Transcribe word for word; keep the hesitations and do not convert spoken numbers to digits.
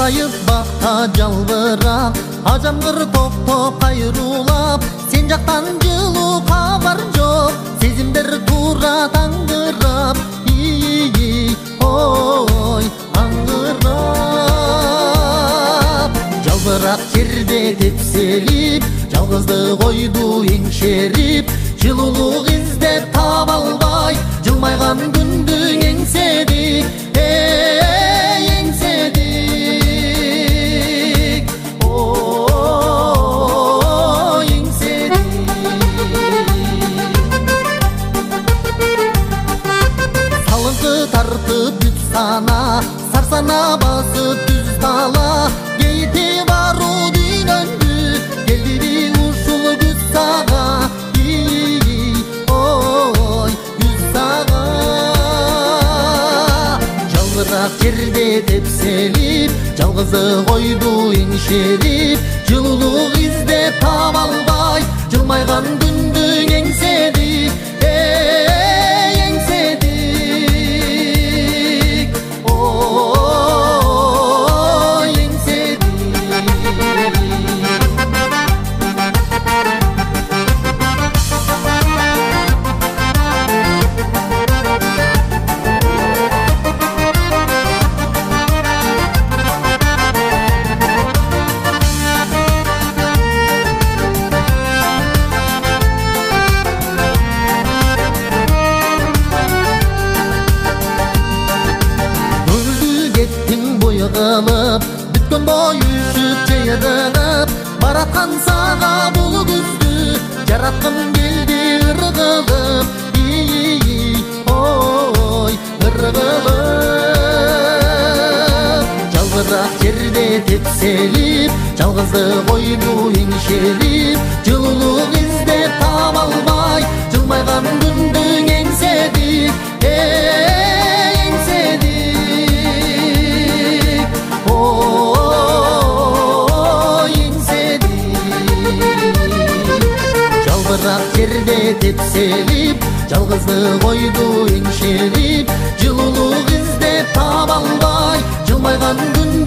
Sargayıp bakta жалбырап, ажамгыр топ-топ кайрулап, сен жактан жылуу кабар жок, сезимдер туура таңдырап, ий ой аңгырап. Жалбырак жерде тепселип, жалгыздык ойду эңшерип, жылуулук издеп таба албай, жылмайган күндү эңседик, эй эңседик, ой эңседик. Салыңкы тартып бүт сана, сарсана басып түз тала, кейти бару дүйнөндү, келди ушул күз сага, ой күз сага. Жалбырак жерде тепселип, жалгыздык ойду эңшерип, жылуулук издеп таба албай, жылмайган күндү эңседик, эй эңседик, ой эңседик. Кылып, бүткөн бой үшүп жайылып, бараткан сага бул күздү, жараткым келди ыргылып, ий ой ыргылып. Жалбырак жерде тепселип, жалгыздык ойду эңшерип, жылуулук издеп таба албай, жылмайган күндү эңседик, эй эңседик, ой эңседик. Жалбырак жерде тепселип, жалгыздык ойду эңшерип, жылуулук издеп таба албай, жылмайган күн